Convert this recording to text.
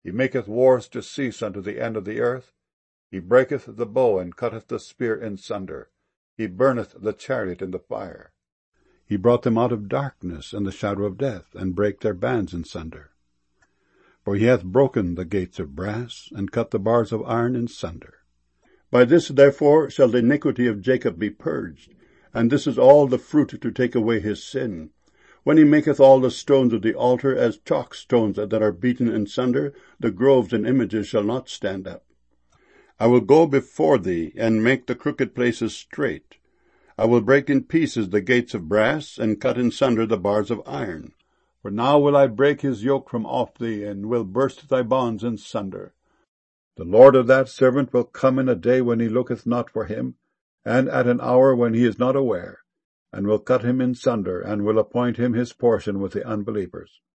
He maketh wars to cease unto the end of the earth. He breaketh the bow, and cutteth the spear in sunder. He burneth the chariot in the fire. He brought them out of darkness and the shadow of death, and brake their bands in sunder. For he hath broken the gates of brass, and cut the bars of iron in sunder. By this therefore shall the iniquity of Jacob be purged, and this is all the fruit to take away his sin. When he maketh all the stones of the altar as chalk stones that are beaten in sunder, the groves and images shall not stand up. I will go before thee, and make the crooked places straight. I will break in pieces the gates of brass, and cut in sunder the bars of iron. For now will I break his yoke from off thee, and will burst thy bonds in sunder. The Lord of that servant will come in a day when he looketh not for him, and at an hour when he is not aware, and will cut him in sunder, and will appoint him his portion with the unbelievers.